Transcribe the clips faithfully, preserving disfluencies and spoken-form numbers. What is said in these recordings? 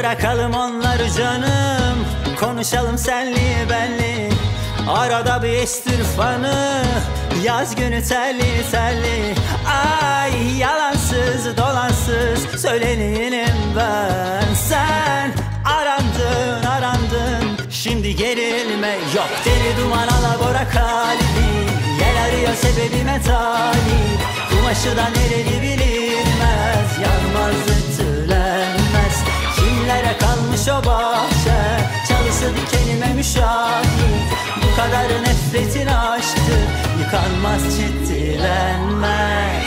Bırakalım onları canım, konuşalım senli benli. Arada bir estir fanı, yaz günü telli telli. Ay yalansız dolansız söyleneyim ben. Sen arandın arandın, şimdi gerilme yok. Deli duman alabora kalbi, yel arıyor sebebime talip. Kumaşı da nereli bilinmez, yanmaz ütülenmez. Kimlere kalmış o bahçe, çalısı dikenime müşahit. Bu kadar nefretin aşktı, yıkanmaz ciddilenmez.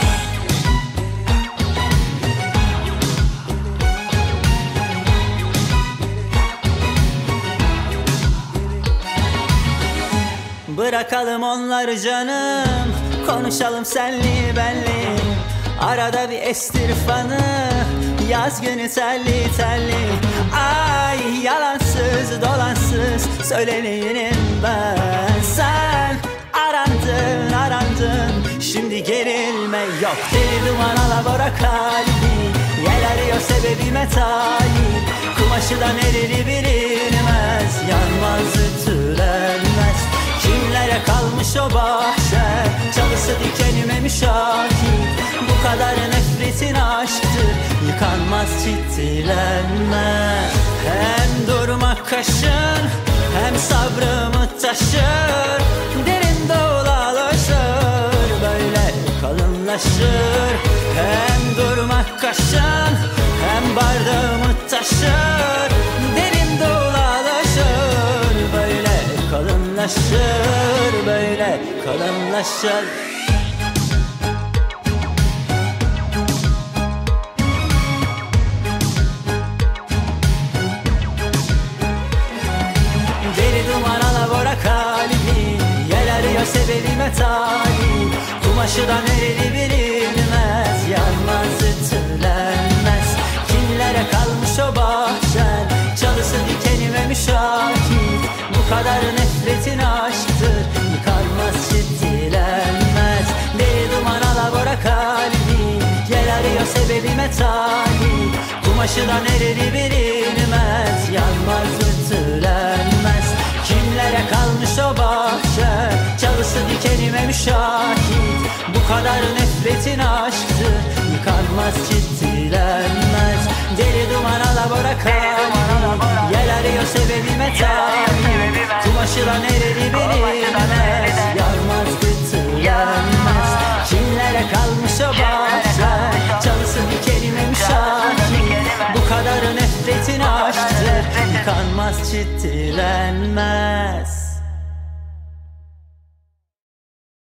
Bırakalım onları canım, konuşalım senli benli. Arada bir estir fanı, yaz günü telli telli. Ay yalansız dolansız söyleneyim ben. Sen arandın arandın, şimdi gerilme yok. Deli duman alabora kalbi, yel arıyor sebebime talip. Kumaşı da nereli bilinmez, yanmaz ütülenmez. Kimlere kalmış o bahçe, çalısı dikenime müşahit. Bu kadar nefretin aşktır, yıkanmaz ciddilenmez. Hem durmak kaşın, hem sabrımı taşır. Derin dolalaşır, böyle kalınlaşır. Hem durmak kaşın, hem bardağımı taşır. Derin dolalaşır, böyle kalınlaşır, böyle kalınlaşır. Deli duman alabora kalbi, yel arıyor sebebime talip. Kumaşı da nereli bilinmez, yanmaz ütülenmez. Kimlere kalmış o bahçen, çalısı dikenime müşahit. Bu kadar nefretin aşktır, yıkanmaz ciddilenmez. Deli duman alabora kalbi, yel arıyor sebebime talip. Kumaşı da nereli bilinmez, yanmaz ütülenmez. Kimlere kalmış o bahçe, çalısı dikenime müşahit. Bu kadar nefretin aşktır, yıkanmaz ciddilenmez. Deli duman alabora kalbi, yel arıyor sebebime talip. Kumaşı da nereli bilinmez, yanmaz ütülenmez. Kimlere kalmış o bahçe, çalısı dikenime müşahit. Bu kadar nefretin aşktır, yıkanmaz ciddilenmez.